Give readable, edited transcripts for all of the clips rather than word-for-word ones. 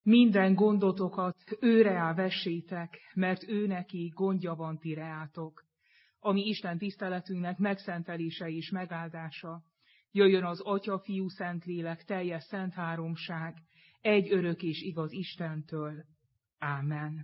Minden gondotokat őreá vessétek, mert ő neki gondja van ti reátok. Ami Isten tiszteletünknek megszentelése és megáldása, jöjjön az Atya, Fiú, Szentlélek, teljes szent háromság, egy örök és igaz Istentől. Ámen.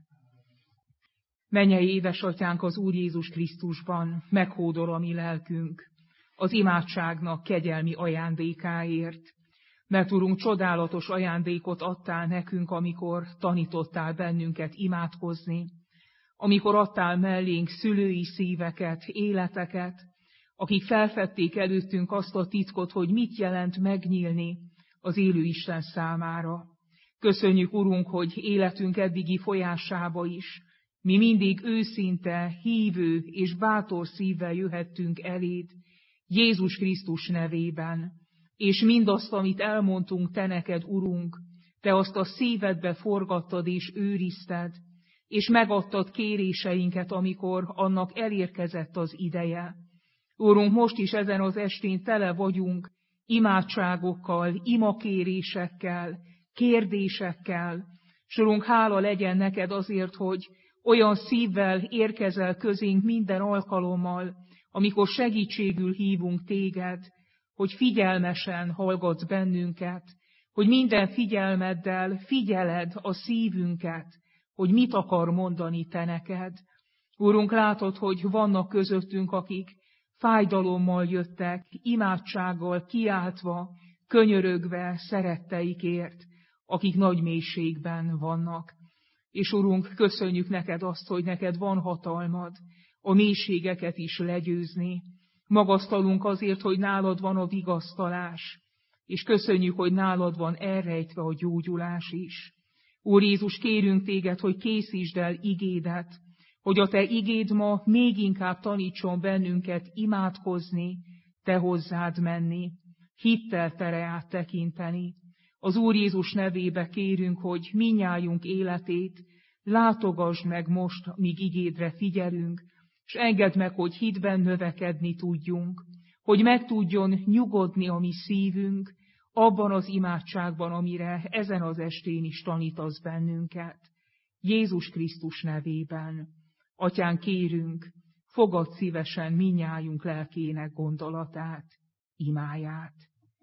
Mennyei édesatyánk az Úr Jézus Krisztusban, meghódol a mi lelkünk az imádságnak kegyelmi ajándékáért. Mert Urunk, csodálatos ajándékot adtál nekünk, amikor tanítottál bennünket imádkozni, amikor adtál mellénk szülői szíveket, életeket, akik felfedték előttünk azt a titkot, hogy mit jelent megnyílni az élő Isten számára. Köszönjük, Urunk, hogy életünk eddigi folyásába is mi mindig őszinte, hívő és bátor szívvel jöhettünk eléd, Jézus Krisztus nevében, és mindazt, amit elmondtunk te neked, Urunk, te azt a szívedbe forgattad és őrizted, és megadtad kéréseinket, amikor annak elérkezett az ideje. Urunk, most is ezen az estén tele vagyunk imádságokkal, imakérésekkel, kérdésekkel, és Urunk, hála legyen neked azért, hogy olyan szívvel érkezel közénk minden alkalommal, amikor segítségül hívunk téged, hogy figyelmesen hallgatsz bennünket, hogy minden figyelmeddel figyeled a szívünket, hogy mit akar mondani te neked. Úrunk, látod, hogy vannak közöttünk, akik fájdalommal jöttek, imádsággal kiáltva, könyörögve szeretteikért, akik nagy mélységben vannak. És Urunk, köszönjük neked azt, hogy neked van hatalmad a mélységeket is legyőzni. Magasztalunk azért, hogy nálad van a vigasztalás, és köszönjük, hogy nálad van elrejtve a gyógyulás is. Úr Jézus, kérünk téged, hogy készítsd el igédet, hogy a te igéd ma még inkább tanítson bennünket imádkozni, te hozzád menni, hittel te reád tekinteni. Az Úr Jézus nevébe kérünk, hogy mindnyájunk életét látogasd meg most, míg igédre figyelünk, és engedd meg, hogy hitben növekedni tudjunk, hogy meg tudjon nyugodni a mi szívünk abban az imádságban, amire ezen az estén is tanítasz bennünket. Jézus Krisztus nevében. Atyánk, kérünk, fogadd szívesen mindnyájunk lelkének gondolatát, imáját.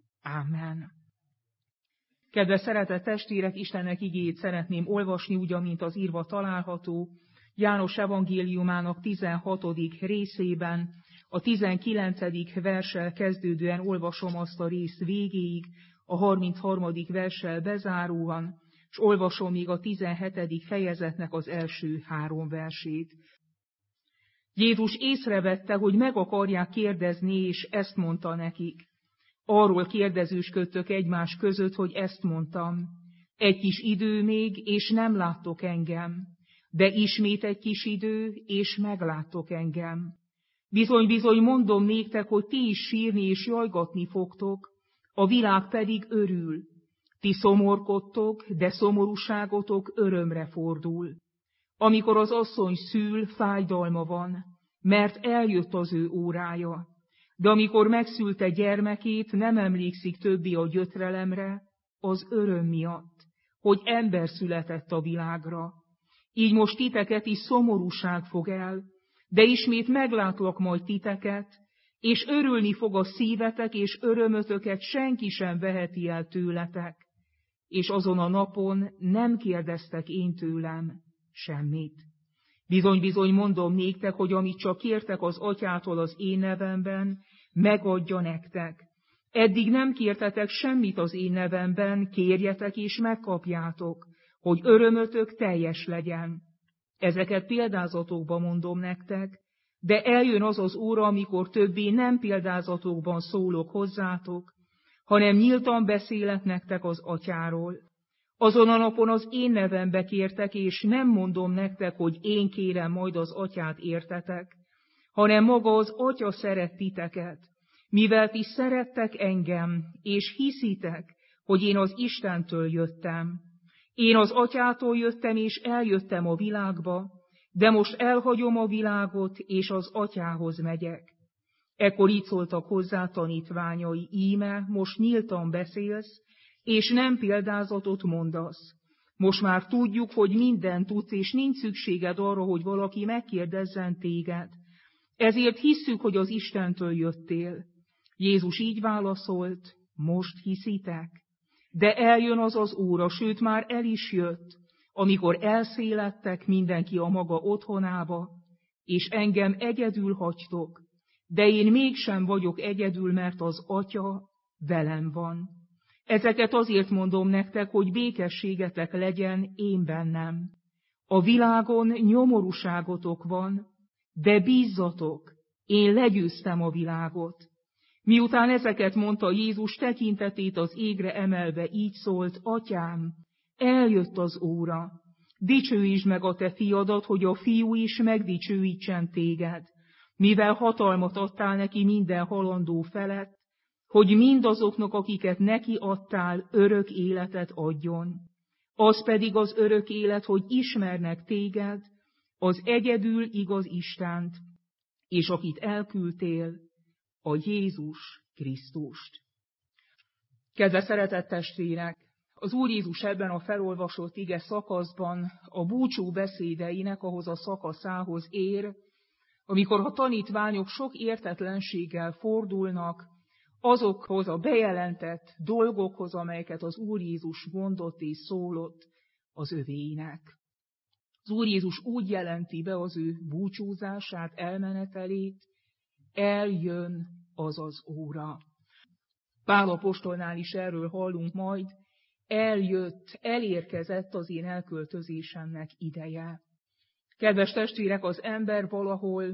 Ámen. Kedves szeretett testvérek, Istennek igéjét szeretném olvasni, úgy, amint az írva található, János evangéliumának 16. részében, a 19. verssel kezdődően olvasom azt a rész végéig, a 33. verssel bezáróan, és olvasom még a 17. fejezetnek az első 3 versét. Jézus észrevette, hogy meg akarják kérdezni, és ezt mondta nekik. Arról kérdezősködtök egymás között, hogy ezt mondtam. Egy kis idő még, és nem láttok engem. De ismét egy kis idő, és megláttok engem. Bizony-bizony mondom néktek, hogy ti is sírni és jajgatni fogtok, a világ pedig örül. Ti szomorkodtok, de szomorúságotok örömre fordul. Amikor az asszony szül, fájdalma van, mert eljött az ő órája. De amikor megszülte gyermekét, nem emlékszik többé a gyötrelemre, az öröm miatt, hogy ember született a világra. Így most titeket is szomorúság fog el, de ismét meglátlak majd titeket, és örülni fog a szívetek, és örömötöket senki sem veheti el tőletek. És azon a napon nem kérdeztek én tőlem semmit. Bizony-bizony mondom néktek, hogy amit csak kértek az atyától az én nevemben, megadja nektek. Eddig nem kértetek semmit az én nevemben, kérjetek és megkapjátok, hogy örömötök teljes legyen. Ezeket példázatokban mondom nektek, de eljön az az óra, amikor többé nem példázatokban szólok hozzátok, hanem nyíltan beszélek nektek az atyáról. Azon a napon az én nevembe kértek, és nem mondom nektek, hogy én kérem majd az atyát értetek, hanem maga az atya szeret titeket, mivel ti szerettek engem, és hiszitek, hogy én az Istentől jöttem. Én az atyától jöttem, és eljöttem a világba, de most elhagyom a világot, és az atyához megyek. Ekkor így szóltak hozzá tanítványai, íme, most nyíltan beszélsz, és nem példázatot mondasz. Most már tudjuk, hogy mindent tudsz, és nincs szükséged arra, hogy valaki megkérdezzen téged. Ezért hisszük, hogy az Istentől jöttél. Jézus így válaszolt, most hiszitek? De eljön az az óra, sőt már el is jött, amikor elszéledtek mindenki a maga otthonába, és engem egyedül hagytok, de én mégsem vagyok egyedül, mert az Atya velem van. Ezeket azért mondom nektek, hogy békességetek legyen én bennem. A világon nyomorúságotok van, de bízzatok, én legyőztem a világot. Miután ezeket mondta, Jézus tekintetét az égre emelve így szólt, Atyám, eljött az óra, dicsőítsd meg a te fiadat, hogy a fiú is megdicsőítsen téged, mivel hatalmat adtál neki minden halandó felett, hogy mindazoknak, akiket neki adtál, örök életet adjon. Az pedig az örök élet, hogy ismernek téged, az egyedül igaz Istent, és akit elküldtél, a Jézus Krisztust. Kedves szeretett testvérek, az Úr Jézus ebben a felolvasott ige szakaszban a búcsú beszédeinek ahhoz a szakaszához ér, amikor a tanítványok sok értetlenséggel fordulnak azokhoz a bejelentett dolgokhoz, amelyeket az Úr Jézus mondott és szólott az övéinek. Az Úr Jézus úgy jelenti be az ő búcsúzását, elmenetelét, eljön az az óra. Pál apostolnál is erről hallunk majd, eljött, elérkezett az én elköltözésemnek ideje. Kedves testvérek, az ember valahol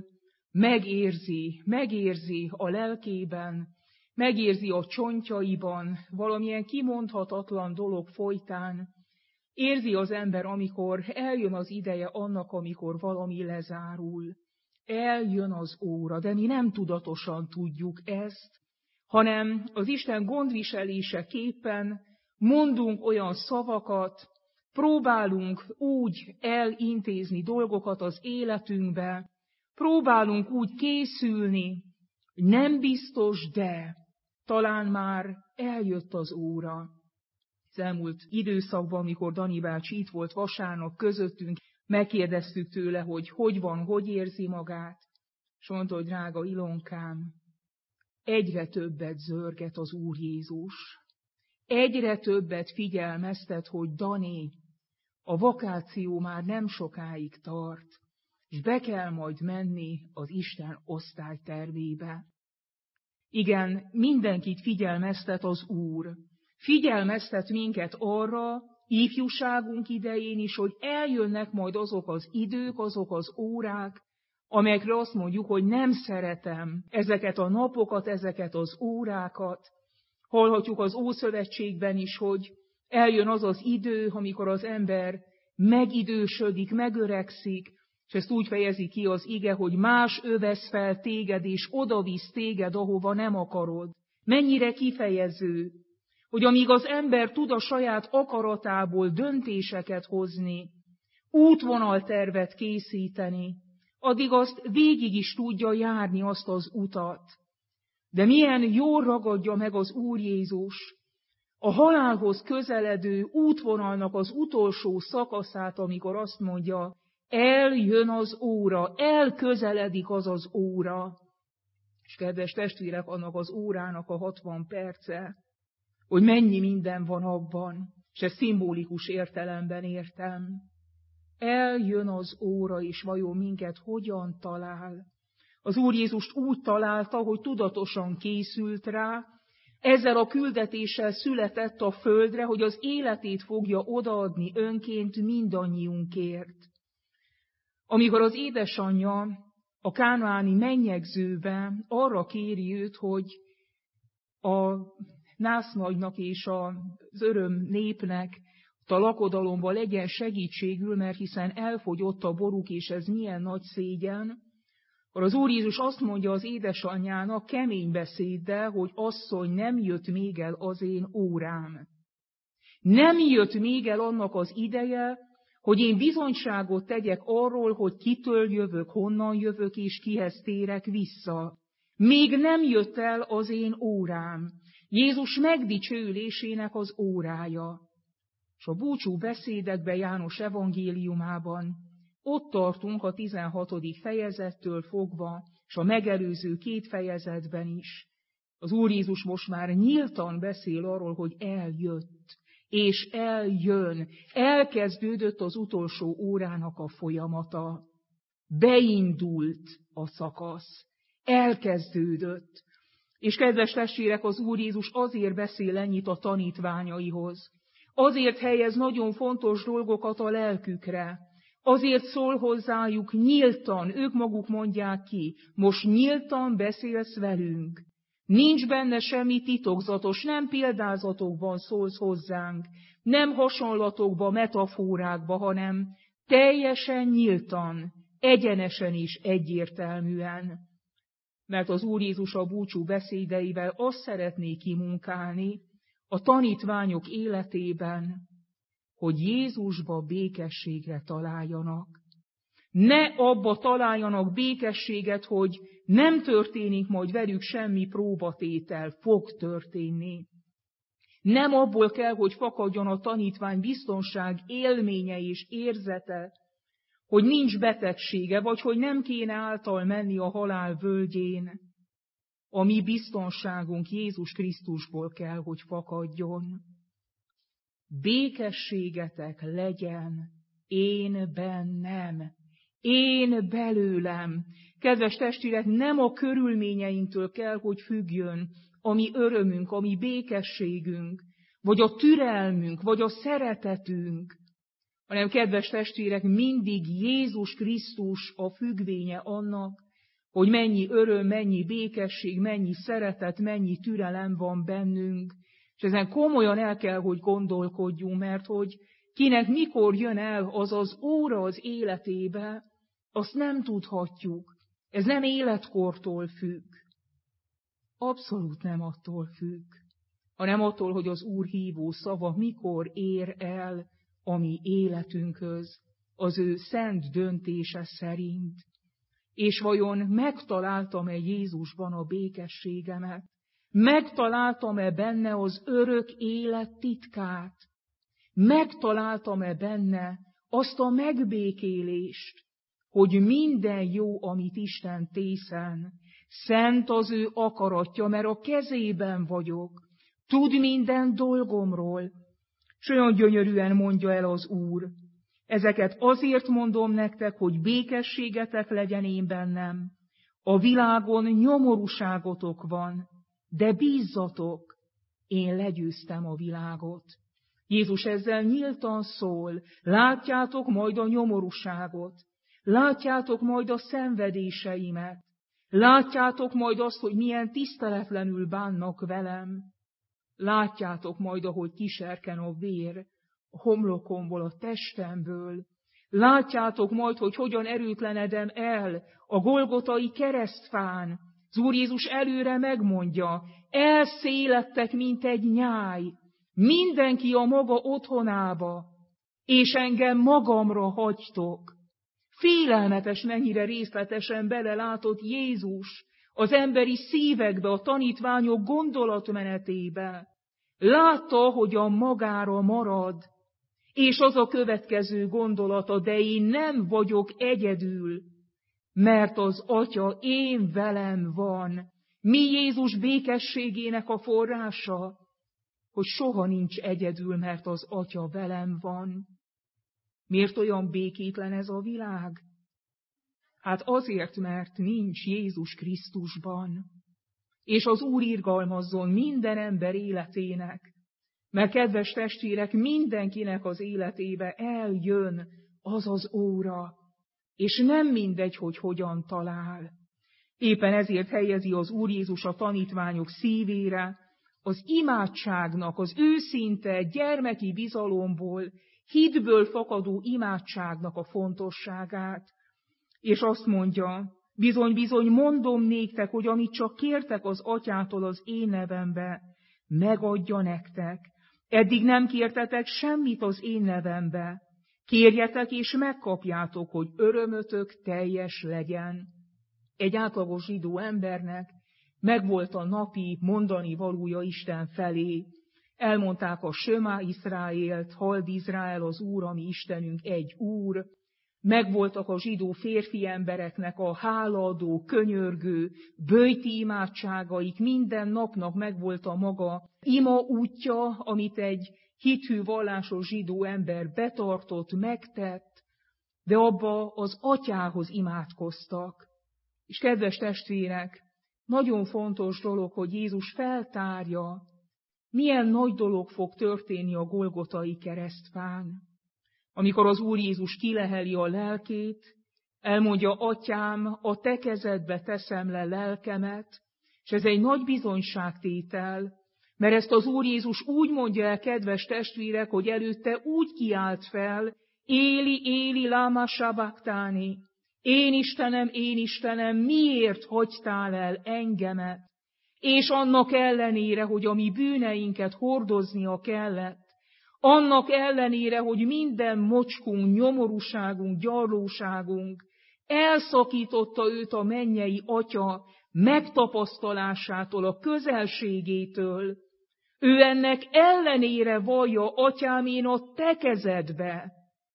megérzi a lelkében, megérzi a csontjaiban, valamilyen kimondhatatlan dolog folytán, érzi az ember, amikor eljön az ideje annak, amikor valami lezárul. Eljön az óra, de mi nem tudatosan tudjuk ezt, hanem az Isten gondviseléseképpen mondunk olyan szavakat, próbálunk úgy elintézni dolgokat az életünkbe, próbálunk úgy készülni, nem biztos, de talán már eljött az óra. Az elmúlt időszakban, amikor Dani bácsi itt volt vasárnap közöttünk, megkérdeztük tőle, hogy van, hogy érzi magát, és mondta, hogy drága Ilonkám, egyre többet zörget az Úr Jézus, egyre többet figyelmeztet, hogy Dani, a vakáció már nem sokáig tart, és be kell majd menni az Isten osztálytervébe. Igen, mindenkit figyelmeztet az Úr. Figyelmeztet minket arra, ifjúságunk idején is, hogy eljönnek majd azok az idők, azok az órák, amelyekre azt mondjuk, hogy nem szeretem ezeket a napokat, ezeket az órákat. Hallhatjuk az Ószövetségben is, hogy eljön az az idő, amikor az ember megidősödik, megöregszik, és ezt úgy fejezi ki az ige, hogy más övesz fel téged, és odavisz téged, ahova nem akarod. Mennyire kifejező, hogy amíg az ember tud a saját akaratából döntéseket hozni, útvonaltervet készíteni, addig azt végig is tudja járni azt az utat. De milyen jól ragadja meg az Úr Jézus a halálhoz közeledő útvonalnak az utolsó szakaszát, amikor azt mondja, eljön az óra, elközeledik az az óra. És kedves testvérek, annak az órának a 60 perce, hogy mennyi minden van abban, és ezt szimbolikus értelemben értem. Eljön az óra, és vajon minket hogyan talál? Az Úr Jézust úgy találta, hogy tudatosan készült rá, ezzel a küldetéssel született a földre, hogy az életét fogja odaadni önként mindannyiunkért. Amikor az édesanyja a kánaáni mennyegzőbe arra kéri őt, hogy a násznagynak és az öröm népnek a lakodalomban legyen segítségül, mert hiszen elfogyott a boruk, és ez milyen nagy szégyen, akkor az Úr Jézus azt mondja az édesanyjának kemény beszéddel, hogy asszony, nem jött még el az én órám. Nem jött még el annak az ideje, hogy én bizonyságot tegyek arról, hogy kitől jövök, honnan jövök, és kihez térek vissza. Még nem jött el az én órám. Jézus megdicsőülésének az órája. És a búcsú beszédekben János evangéliumában ott tartunk a 16. fejezettől fogva, és a megelőző 2 fejezetben is. Az Úr Jézus most már nyíltan beszél arról, hogy eljött, és eljön. Elkezdődött az utolsó órának a folyamata. Beindult a szakasz. Elkezdődött. És kedves testvérek, az Úr Jézus azért beszél ennyit a tanítványaihoz. Azért helyez nagyon fontos dolgokat a lelkükre. Azért szól hozzájuk nyíltan, ők maguk mondják ki, most nyíltan beszélsz velünk. Nincs benne semmi titokzatos, nem példázatokban szólsz hozzánk, nem hasonlatokba, metaforákba, hanem teljesen nyíltan, egyenesen és egyértelműen. Mert az Úr Jézus a búcsú beszédeivel azt szeretné kimunkálni a tanítványok életében, hogy Jézusba békességre találjanak. Ne abba találjanak békességet, hogy nem történik majd velük semmi próbatétel, fog történni. Nem abból kell, hogy fakadjon a tanítvány biztonság élménye és érzete, hogy nincs betegsége, vagy hogy nem kéne által menni a halál völgyén. A mi biztonságunk Jézus Krisztusból kell, hogy fakadjon. Békességetek legyen én bennem, én belőlem. Kedves testvérek, nem a körülményeinktől kell, hogy függjön a mi örömünk, a mi békességünk, vagy a türelmünk, vagy a szeretetünk, hanem kedves testvérek, mindig Jézus Krisztus a függvénye annak, hogy mennyi öröm, mennyi békesség, mennyi szeretet, mennyi türelem van bennünk. És ezen komolyan el kell, hogy gondolkodjunk, mert hogy kinek mikor jön el az az óra az életébe, azt nem tudhatjuk. Ez nem életkortól függ. Abszolút nem attól függ, hanem attól, hogy az Úr hívó szava mikor ér el a mi életünkhöz, az ő szent döntése szerint. És vajon megtaláltam-e Jézusban a békességemet? Megtaláltam-e benne az örök élet titkát? Megtaláltam-e benne azt a megbékélést, hogy minden jó, amit Isten tészen, szent az ő akaratja, mert a kezében vagyok, tud minden dolgomról. És olyan gyönyörűen mondja el az Úr, ezeket azért mondom nektek, hogy békességetek legyen én bennem. A világon nyomorúságotok van, de bízzatok, én legyőztem a világot. Jézus ezzel nyíltan szól, látjátok majd a nyomorúságot, látjátok majd a szenvedéseimet, látjátok majd azt, hogy milyen tiszteletlenül bánnak velem, látjátok majd, ahogy kiserken a vér a homlokomból, a testemből, látjátok majd, hogy hogyan erőtlenedem el a golgotai keresztfán. Az Úr Jézus előre megmondja, elszélettek, mint egy nyáj, mindenki a maga otthonába, és engem magamra hagytok. Félelmetes, mennyire részletesen belelátott Jézus az emberi szívekbe, a tanítványok gondolatmenetébe. Látta, hogy a magára marad, és az a következő gondolata, de én nem vagyok egyedül, mert az Atya én velem van. Mi Jézus békességének a forrása? Hogy soha nincs egyedül, mert az Atya velem van. Miért olyan békétlen ez a világ? Hát azért, mert nincs Jézus Krisztusban. És az Úr irgalmazzon minden ember életének, mert kedves testvérek, mindenkinek az életébe eljön az az óra, és nem mindegy, hogy hogyan talál. Éppen ezért helyezi az Úr Jézus a tanítványok szívére az imádságnak, az őszinte gyermeki bizalomból, hitből fakadó imádságnak a fontosságát. És azt mondja, bizony-bizony mondom néktek, hogy amit csak kértek az Atyától az én nevembe, megadja nektek. Eddig nem kértetek semmit az én nevembe. Kérjetek és megkapjátok, hogy örömötök teljes legyen. Egy átlagos zsidó embernek megvolt a napi mondani valója Isten felé. elmondták a Sömá Iszráélt, halld Izrael, az Úr, a mi Istenünk egy Úr, megvoltak a zsidó férfi embereknek a hálaadó, könyörgő, böjti imádságaik, minden napnak megvolt a maga ima útja, amit egy hithű, vallásos zsidó ember betartott, megtett, de abba az atyához imádkoztak. És kedves testvérek, nagyon fontos dolog, hogy Jézus feltárja, milyen nagy dolog fog történni a Golgotai keresztfán. Amikor az Úr Jézus kileheli a lelkét, elmondja, Atyám, a te kezedbe teszem le lelkemet, és ez egy nagy bizonyságtétel, mert ezt az Úr Jézus úgy mondja el, kedves testvérek, hogy előtte úgy kiált fel, Éli, Éli, lama sabachthani, én Istenem, miért hagytál el engemet? És annak ellenére, hogy a mi bűneinket hordoznia kellett, annak ellenére, hogy minden mocskunk, nyomorúságunk, gyarlóságunk elszakította őt a mennyei Atya megtapasztalásától, a közelségétől, ő ennek ellenére vallja, Atyám, én a te kezedbe,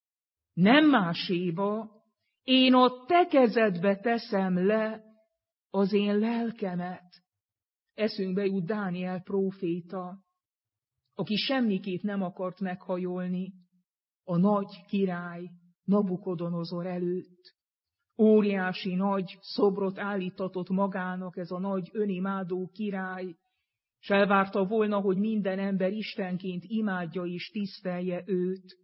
nem máséba, én a te kezedbe teszem le az én lelkemet. Eszünkbe jut Dániel próféta, aki semmiképp nem akart meghajolni a nagy király Nabukodonozor előtt. Óriási nagy szobrot állítatott magának ez a nagy önimádó király, s elvárta volna, hogy minden ember istenként imádja és tisztelje őt.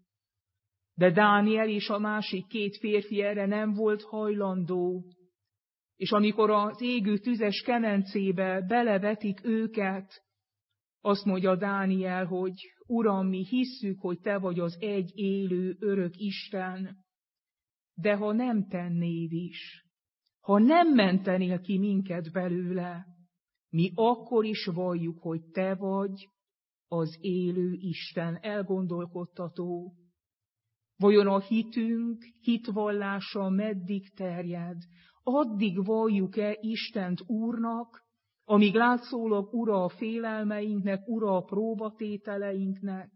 De Dániel és a másik két férfi erre nem volt hajlandó, és amikor az égő tüzes kemencébe belevetik őket, azt mondja Dániel, hogy Uram, mi hisszük, hogy te vagy az egy élő, örök Isten, de ha nem tennéd is, ha nem mentenél ki minket belőle, mi akkor is valljuk, hogy te vagy az élő Isten. Elgondolkodtató. Vajon a hitünk, hitvallása meddig terjed? Addig valljuk-e Istent Úrnak, amíg látszólag ura a félelmeinknek, ura a próbatételeinknek?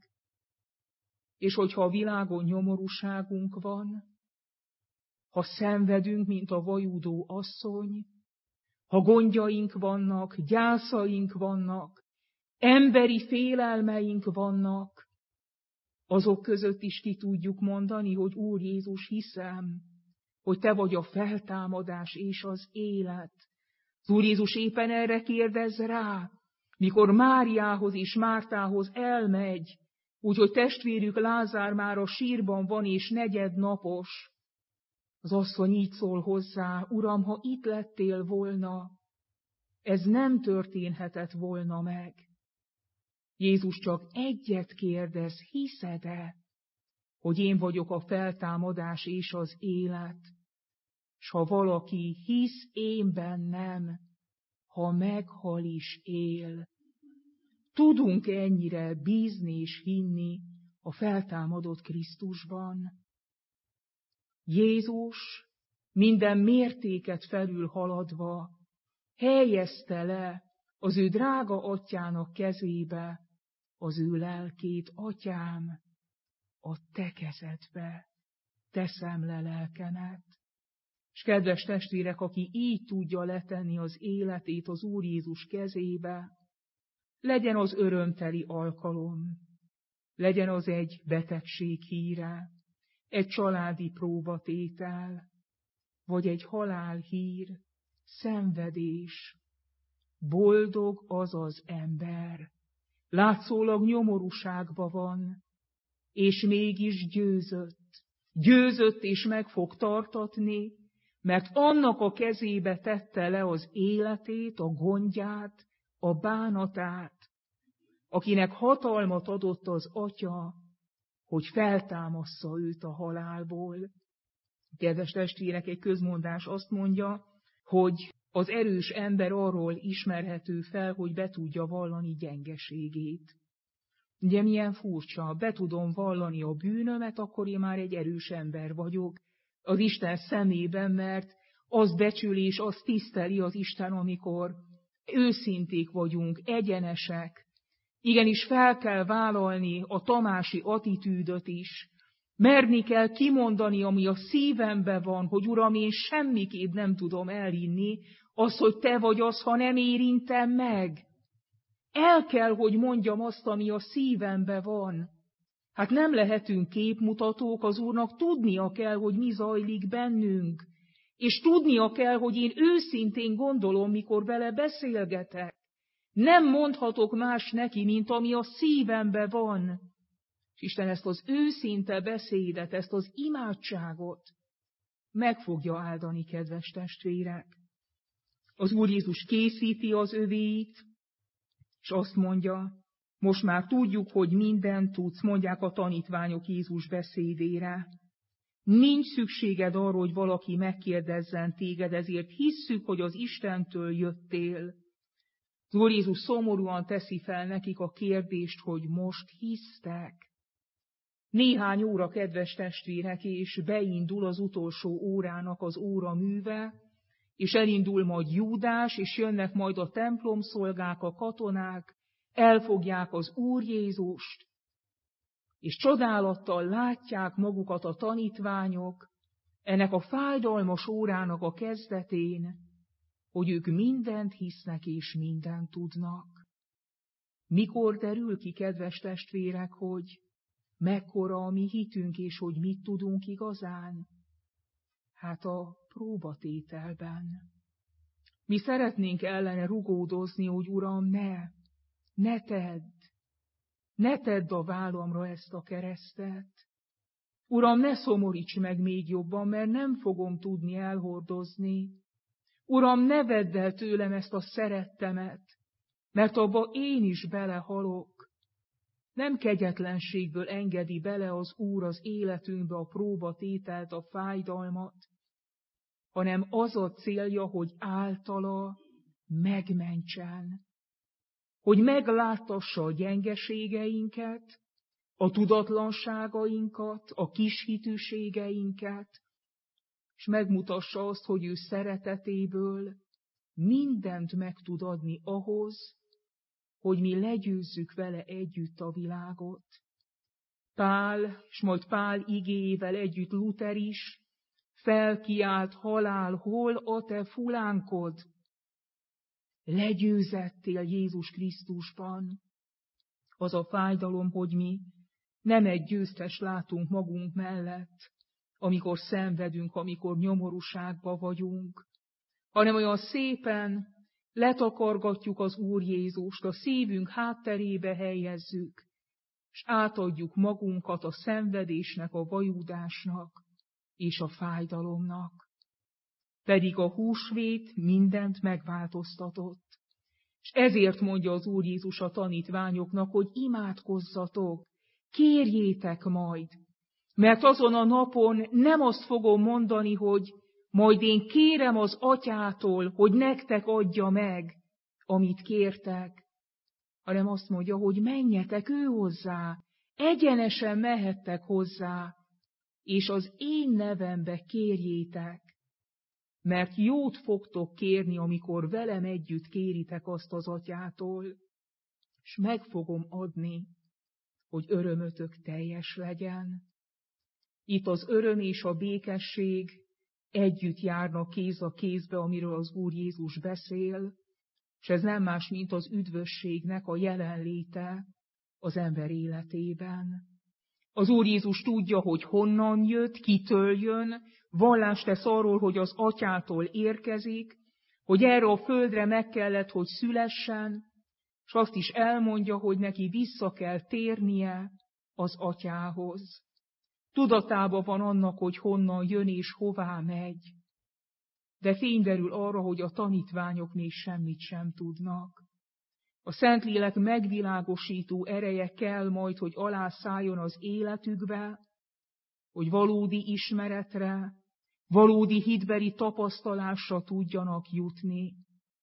És hogyha a világon nyomorúságunk van, ha szenvedünk, mint a vajúdó asszony, ha gondjaink vannak, gyászaink vannak, emberi félelmeink vannak, azok között is ki tudjuk mondani, hogy Úr Jézus, hiszem, hogy te vagy a feltámadás és az élet. Az Úr Jézus éppen erre kérdez rá, mikor Máriához és Mártához elmegy, úgyhogy testvérük Lázár már a sírban van és negyednapos. Az asszony így szól hozzá, Uram, ha itt lettél volna, ez nem történhetett volna meg. Jézus csak egyet kérdez, hiszed-e, hogy én vagyok a feltámadás és az élet? S ha valaki hisz én bennem, ha meghal is él. Tudunk ennyire bízni és hinni a feltámadott Krisztusban? Jézus minden mértéket felül haladva helyezte le az ő drága atyának kezébe az ő lelkét. Atyám, a te kezedbe teszem le lelkemet. És kedves testvérek, aki így tudja letenni az életét az Úr Jézus kezébe, legyen az örömteli alkalom, legyen az egy betegség híre, egy családi próbatétel, vagy egy halálhír, szenvedés. Boldog az az ember, látszólag nyomorúságban van, és mégis győzött és meg fog tartatni, mert annak a kezébe tette le az életét, a gondját, a bánatát, akinek hatalmat adott az Atya, hogy feltámassza őt a halálból. Kedves testvérek, egy közmondás azt mondja, hogy az erős ember arról ismerhető fel, hogy be tudja vallani gyengeségét. Ugye milyen furcsa, be tudom vallani a bűnömet, akkor én már egy erős ember vagyok az Isten szemében, mert az becsüli és az tiszteli az Isten, amikor őszinték vagyunk, egyenesek, Igenis fel kell vállalni a tamási attitűdöt is. Merni kell kimondani, ami a szívemben van, hogy Uram, én semmiképp nem tudom elhinni, az, hogy Te vagy az, ha nem érintem meg. El kell, hogy mondjam azt, ami a szívemben van. Hát nem lehetünk képmutatók, az Úrnak tudnia kell, hogy mi zajlik bennünk. És tudnia kell, hogy én őszintén gondolom, mikor vele beszélgetek. Nem mondhatok más neki, mint ami a szívemben van. És Isten ezt az őszinte beszédet, ezt az imádságot meg fogja áldani, kedves testvérek. Az Úr Jézus készíti az övéit, és azt mondja, most már tudjuk, hogy mindent tudsz, mondják a tanítványok Jézus beszédére. Nincs szükséged arra, hogy valaki megkérdezzen téged, ezért hisszük, hogy az Istentől jöttél. Az Úr Jézus szomorúan teszi fel nekik a kérdést, hogy most hisztek. Néhány óra, kedves testvérek, és beindul az utolsó órának az óraműve, és elindul majd Júdás, és jönnek majd a templomszolgák, a katonák, elfogják az Úr Jézust, és csodálattal látják magukat a tanítványok ennek a fájdalmas órának a kezdetén, hogy ők mindent hisznek és mindent tudnak. Mikor derül ki, kedves testvérek, hogy mekkora a mi hitünk, és hogy mit tudunk igazán? Hát a próbatételben. Mi szeretnénk ellene rugódozni, hogy Uram, ne tedd a vállamra ezt a keresztet. Uram, ne szomoríts meg még jobban, mert nem fogom tudni elhordozni. Uram, ne vedd el tőlem ezt a szerettemet, mert abba én is belehalok. Nem kegyetlenségből engedi bele az Úr az életünkbe a próbatételt, a fájdalmat, hanem az a célja, hogy általa megmentsen. Hogy megláttassa a gyengeségeinket, a tudatlanságainkat, a kishitűségeinket, és megmutassa azt, hogy ő szeretetéből mindent meg tud adni ahhoz, hogy mi legyőzzük vele együtt a világot. Pál, és majd Pál igéjével együtt Luther is felkiált: halál, hol a te fulánkod? Legyőzettél Jézus Krisztusban. Az a fájdalom, hogy mi nem egy győztes látunk magunk mellett, amikor szenvedünk, amikor nyomorúságba vagyunk, hanem olyan szépen letakargatjuk az Úr Jézust, a szívünk hátterébe helyezzük, és átadjuk magunkat a szenvedésnek, a vajúdásnak és a fájdalomnak. Pedig a húsvét mindent megváltoztatott. És ezért mondja az Úr Jézus a tanítványoknak, hogy imádkozzatok, kérjétek majd, mert azon a napon nem azt fogom mondani, hogy majd én kérem az Atyától, hogy nektek adja meg, amit kértek, hanem azt mondja, hogy menjetek ő hozzá, egyenesen mehettek hozzá, és az én nevembe kérjétek, mert jót fogtok kérni, amikor velem együtt kéritek azt az Atyától, és meg fogom adni, hogy örömötök teljes legyen. Itt az öröm és a békesség együtt járnak kéz a kézbe, amiről az Úr Jézus beszél, és ez nem más, mint az üdvösségnek a jelenléte az ember életében. Az Úr Jézus tudja, hogy honnan jött, kitől jön, vallást tesz arról, hogy az Atyától érkezik, hogy erre a földre meg kellett, hogy szülessen, és azt is elmondja, hogy neki vissza kell térnie az Atyához. Tudatában van annak, hogy honnan jön és hová megy, de fényderül arra, hogy a tanítványok még semmit sem tudnak. A Szentlélek megvilágosító ereje kell majd, hogy alászálljon az életükbe, hogy valódi ismeretre, valódi hitbeli tapasztalásra tudjanak jutni.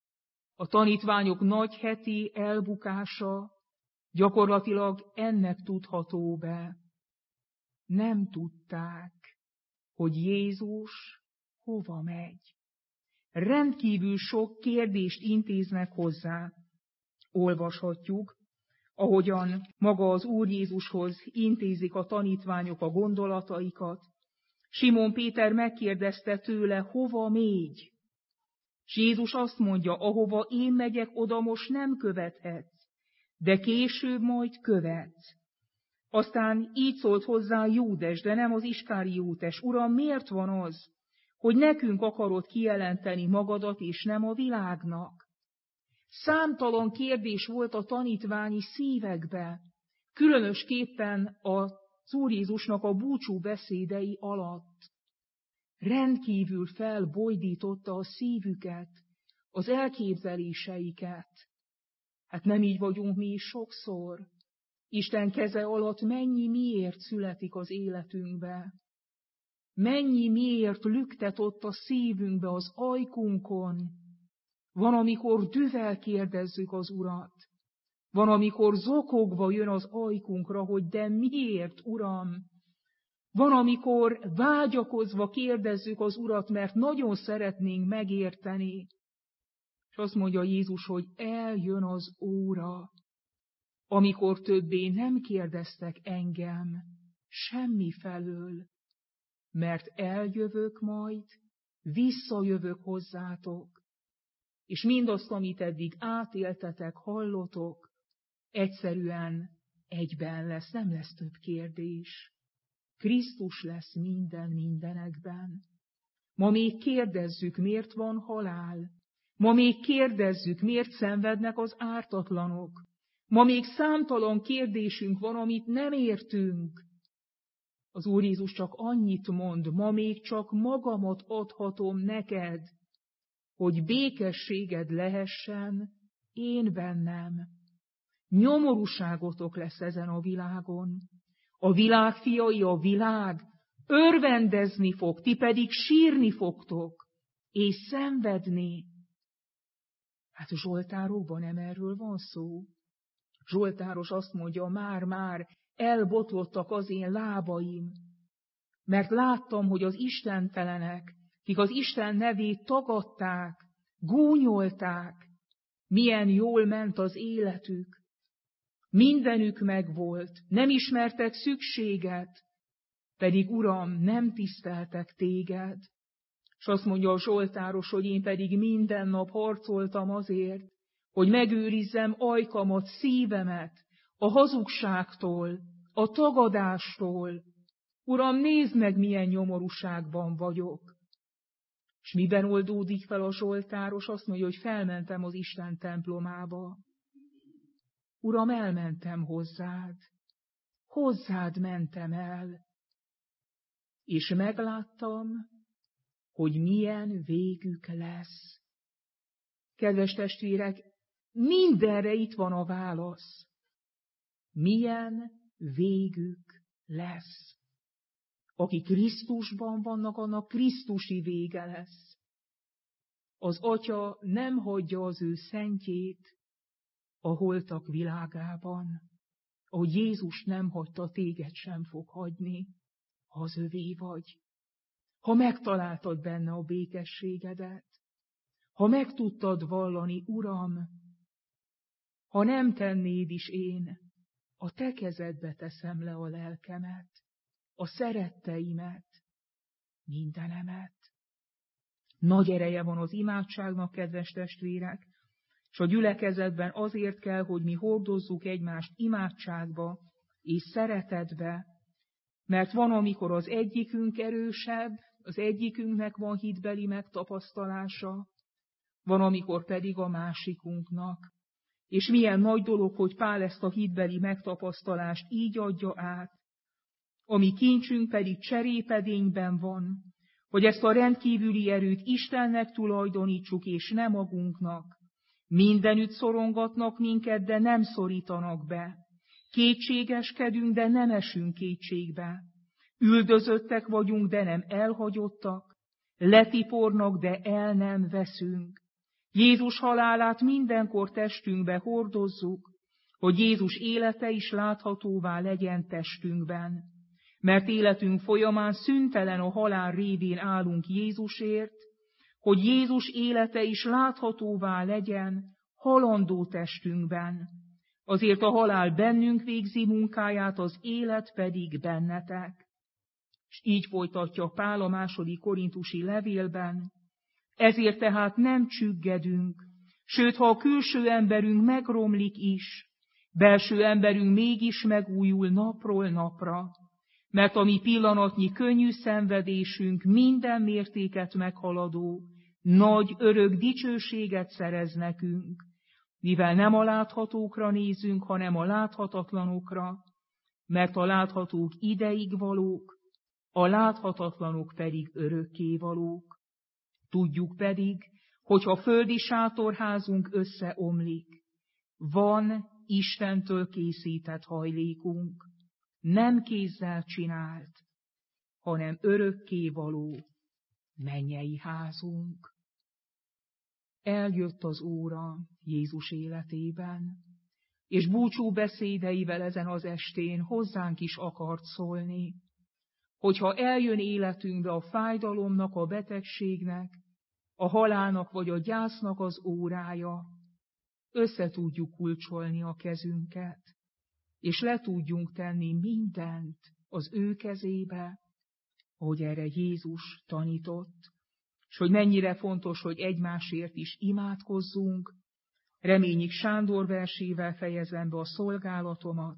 A tanítványok nagyheti elbukása gyakorlatilag ennek tudható be. Nem tudták, hogy Jézus hova megy. Rendkívül sok kérdést intéznek hozzá. Olvashatjuk ahogyan maga az Úr Jézushoz intézik a tanítványok a gondolataikat. Simon Péter megkérdezte tőle, hova mégy? És Jézus azt mondja, ahova én megyek, oda most nem követhetsz, de később majd követsz. Aztán így szólt hozzá Júdes, de nem az Iskáriótes: Uram, miért van az, hogy nekünk akarod kijelenteni magadat, és nem a világnak? Számtalan kérdés volt a tanítványi szívekbe, különösképpen az Úr Jézusnak a búcsú beszédei alatt. Rendkívül felbojdította a szívüket, az elképzeléseiket. Hát nem így vagyunk mi is sokszor. Isten keze alatt mennyi miért születik az életünkbe. Mennyi miért lüktet ott a szívünkbe, az ajkunkon. Van, amikor dühvel kérdezzük az Urat. Van, amikor zokogva jön az ajkunkra, hogy de miért, Uram? Van, amikor vágyakozva kérdezzük az Urat, mert nagyon szeretnénk megérteni. És azt mondja Jézus, hogy eljön az óra, amikor többé nem kérdeztek engem semmi felől, mert eljövök majd, visszajövök hozzátok, és mindazt, amit eddig átéltetek, hallotok, egyszerűen egyben lesz, nem lesz több kérdés. Krisztus lesz minden mindenekben. Ma még kérdezzük, miért van halál. Ma még kérdezzük, miért szenvednek az ártatlanok. Ma még számtalan kérdésünk van, amit nem értünk. Az Úr Jézus csak annyit mond, ma még csak magamat adhatom neked, hogy békességed lehessen én bennem. Nyomorúságotok lesz ezen a világon. A világ fiai, a világ örvendezni fog, ti pedig sírni fogtok, és szenvedni. Hát a zsoltárokban nem erről van szó. Zsoltáros azt mondja, már elbotlottak az én lábaim, mert láttam, hogy az istentelenek, akik az Isten nevét tagadták, gúnyolták, milyen jól ment az életük. Mindenük megvolt, nem ismertek szükséget, pedig Uram, nem tiszteltek téged. És azt mondja a zsoltáros, hogy én pedig minden nap harcoltam azért, hogy megőrizzem ajkamat, szívemet a hazugságtól, a tagadástól. Uram, nézd meg, milyen nyomorúságban vagyok. És miben oldódik fel a zsoltáros? Azt mondja, hogy felmentem az Isten templomába. Uram, elmentem hozzád mentem el, és megláttam, hogy milyen végük lesz. Kedves testvérek, mindenre itt van a válasz. Milyen végük lesz. Akik Krisztusban vannak, annak krisztusi vége lesz. Az Atya nem hagyja az ő szentjét a holtak világában, ahogy Jézus nem hagyta, téged sem fog hagyni, ha az övé vagy. Ha megtaláltad benne a békességedet, ha meg tudtad vallani, Uram, ha nem tennéd is én, a te kezedbe teszem le a lelkemet, a szeretteimet, mindenemet. Nagy ereje van az imádságnak, kedves testvérek, és a gyülekezetben azért kell, hogy mi hordozzuk egymást imádságba és szeretetbe, mert van, amikor az egyikünk erősebb, az egyikünknek van hitbeli megtapasztalása, van, amikor pedig a másikunknak. És milyen nagy dolog, hogy Pál ezt a hitbeli megtapasztalást így adja át, ami kincsünk pedig cserépedényben van, hogy ezt a rendkívüli erőt Istennek tulajdonítsuk, és nem magunknak. Mindenütt szorongatnak minket, de nem szorítanak be. Kétségeskedünk, de nem esünk kétségbe. Üldözöttek vagyunk, de nem elhagyottak. Letipornak, de el nem veszünk. Jézus halálát mindenkor testünkbe hordozzuk, hogy Jézus élete is láthatóvá legyen testünkben. Mert életünk folyamán szüntelen a halál révén állunk Jézusért, hogy Jézus élete is láthatóvá legyen halandó testünkben. Azért a halál bennünk végzi munkáját, az élet pedig bennetek. És így folytatja Pál a 2. korintusi levélben. Ezért tehát nem csüggedünk, sőt, ha a külső emberünk megromlik is, belső emberünk mégis megújul napról napra, mert a mi pillanatnyi könnyű szenvedésünk minden mértéket meghaladó, nagy örök dicsőséget szerez nekünk, mivel nem a láthatókra nézünk, hanem a láthatatlanokra, mert a láthatók ideig valók, a láthatatlanok pedig örökké valók. Tudjuk pedig, hogy ha földi sátorházunk összeomlik, van Istentől készített hajlékunk, nem kézzel csinált, hanem örökké való mennyei házunk. Eljött az óra Jézus életében, és búcsú beszédeivel ezen az estén hozzánk is akart szólni, hogyha eljön életünkbe a fájdalomnak, a betegségnek, a halálnak vagy a gyásznak az órája, össze tudjuk kulcsolni a kezünket, és le tudjunk tenni mindent az ő kezébe, ahogy erre Jézus tanított, és hogy mennyire fontos, hogy egymásért is imádkozzunk. Reményik Sándor versével fejezem be a szolgálatomat.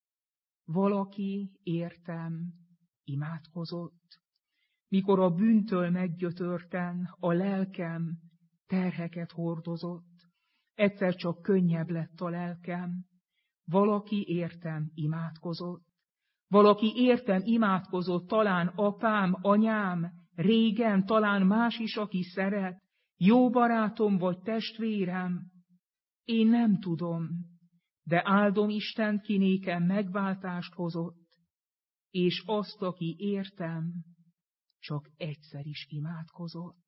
Valaki értem imádkozott, mikor a bűntől meggyötörten a lelkem terheket hordozott, egyszer csak könnyebb lett a lelkem. Valaki értem imádkozott. Valaki értem imádkozott, talán apám, anyám, régen, talán más is, aki szeret, jó barátom vagy testvérem. Én nem tudom, de áldom Istent, ki nékem megváltást hozott, és azt, aki értem, csak egyszer is imádkozott.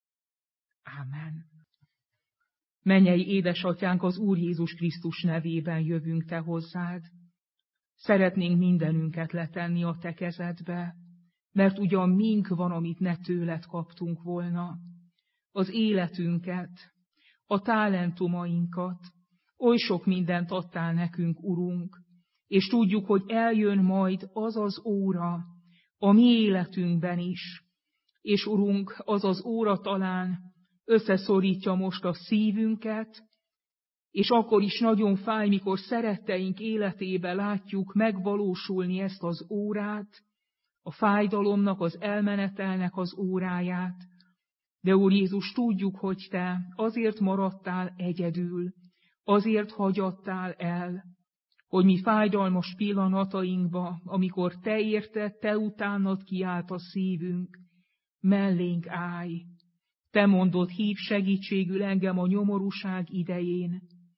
Ámen. Mennyei édesatyánk, az Úr Jézus Krisztus nevében jövünk te hozzád. Szeretnénk mindenünket letenni a te kezedbe, mert ugyan mink van, amit ne tőled kaptunk volna. Az életünket, a talentumainkat, oly sok mindent adtál nekünk, Urunk, és tudjuk, hogy eljön majd az az óra a mi életünkben is, és Urunk, az az óra talán összeszorítja most a szívünket, és akkor is nagyon fáj, mikor szeretteink életébe látjuk megvalósulni ezt az órát, a fájdalomnak, az elmenetelnek az óráját. De Úr Jézus, tudjuk, hogy te azért maradtál egyedül, azért hagyattál el, hogy mi fájdalmas pillanatainkba, amikor te érted, te utánad kiállt a szívünk, mellénk állj. Te mondod, hív segítségül engem a nyomorúság idején.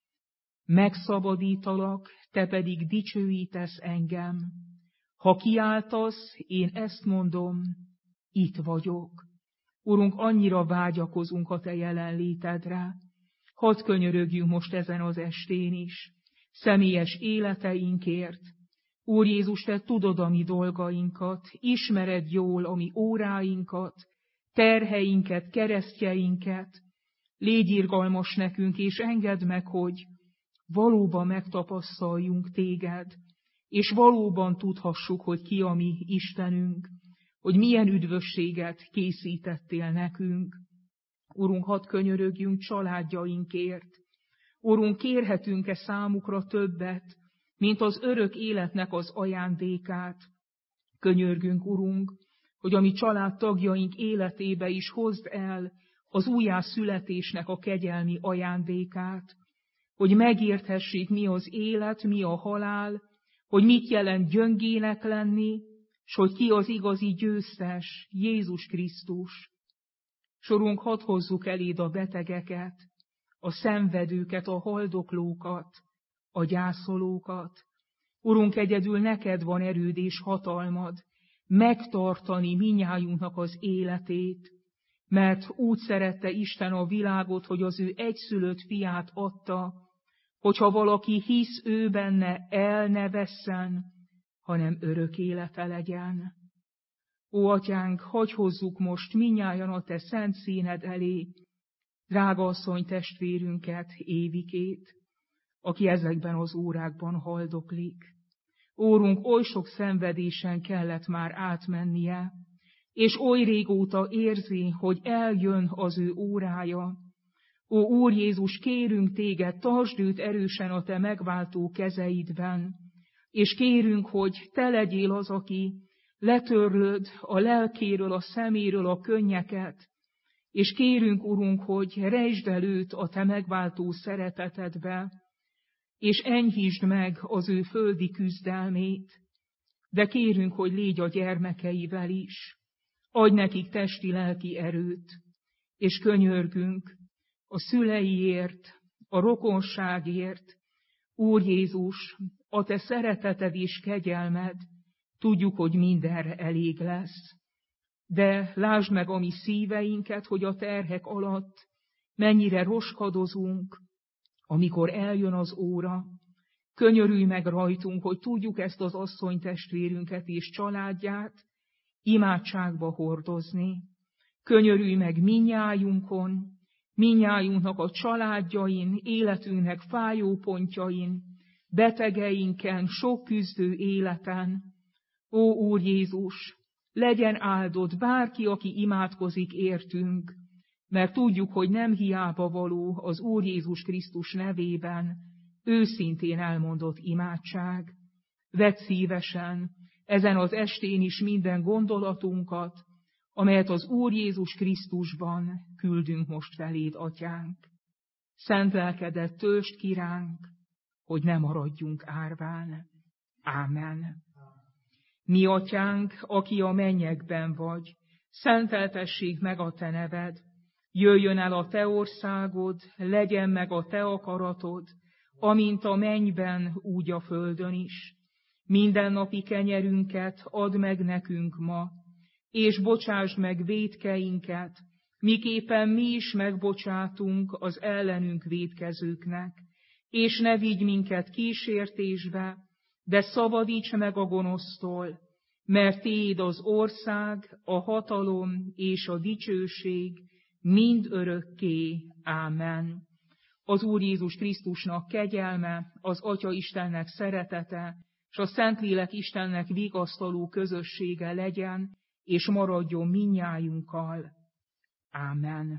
Megszabadítalak, te pedig dicsőítesz engem. Ha kiáltasz, én ezt mondom, itt vagyok. Urunk, annyira vágyakozunk a te jelenlétedre. Hadd könyörögjünk most ezen az estén is, személyes életeinkért. Úr Jézus, te tudod a mi dolgainkat, ismered jól a mi óráinkat, terheinket, keresztjeinket. Légy irgalmas nekünk, és engedd meg, hogy valóban megtapasztaljunk téged, és valóban tudhassuk, hogy ki a mi Istenünk, hogy milyen üdvösséget készítettél nekünk. Urunk, hadd könyörögjünk családjainkért. Urunk, kérhetünk-e számukra többet, mint az örök életnek az ajándékát? Könyörgünk, Urunk, hogy a mi családtagjaink életébe is hozd el az újjászületésnek a kegyelmi ajándékát, hogy megérthessék, mi az élet, mi a halál, hogy mit jelent gyöngének lenni, s hogy ki az igazi győztes, Jézus Krisztus. Sorunk, hadd hozzuk eléd a betegeket, a szenvedőket, a haldoklókat, a gyászolókat. Urunk, egyedül neked van erőd és hatalmad megtartani minnyájunknak az életét, mert úgy szerette Isten a világot, hogy az ő egyszülött fiát adta, hogyha valaki hisz ő benne, el ne vesszen, hanem örök élete legyen. Ó, Atyánk, hadd hozzuk most minnyájan a te szent színed elé, drága asszony testvérünket, Évikét, aki ezekben az órákban haldoklik. Úrunk, oly sok szenvedésen kellett már átmennie, és oly régóta érzi, hogy eljön az ő órája. Ó, Úr Jézus, kérünk téged, tartsd őt erősen a te megváltó kezeidben, és kérünk, hogy te legyél az, aki letörlöd a lelkéről, a szeméről a könnyeket, és kérünk, Urunk, hogy rejtsd el őt a te megváltó szeretetedbe, és enyhítsd meg az ő földi küzdelmét, de kérünk, hogy légy a gyermekeivel is, adj nekik testi-lelki erőt, és könyörgünk a szüleiért, a rokonságért. Úr Jézus, a te szereteted és kegyelmed, tudjuk, hogy mindenre elég lesz. De lásd meg a mi szíveinket, hogy a terhek alatt mennyire roskadozunk, amikor eljön az óra. Könyörülj meg rajtunk, hogy tudjuk ezt az asszonytestvérünket és családját imádságba hordozni. Könyörülj meg minnyájunkon, minnyájunknak a családjain, életünknek fájó pontjain, betegeinken, sok küzdő életen. Ó, Úr Jézus, legyen áldott bárki, aki imádkozik értünk, mert tudjuk, hogy nem hiába való az Úr Jézus Krisztus nevében őszintén elmondott imádság. Vedd szívesen ezen az estén is minden gondolatunkat, amelyet az Úr Jézus Krisztusban küldünk most feléd, Atyánk. Szent lelkedet töltsd ki ránk, hogy ne maradjunk árván. Ámen. Mi, Atyánk, aki a mennyekben vagy, szenteltessék meg a te neved, jöjjön el a te országod, legyen meg a te akaratod, amint a mennyben, úgy a földön is. Mindennapi kenyerünket add meg nekünk ma, és bocsásd meg vétkeinket, miképpen mi is megbocsátunk az ellenünk vétkezőknek, és ne vigy minket kísértésbe, de szabadíts meg a gonosztól, mert tiéd az ország, a hatalom és a dicsőség mind örökké. Ámen. Az Úr Jézus Krisztusnak kegyelme, az Atya Istennek szeretete, és a Szentlélek Istennek vigasztaló közössége legyen, és maradjon minnyájunkkal. Ámen.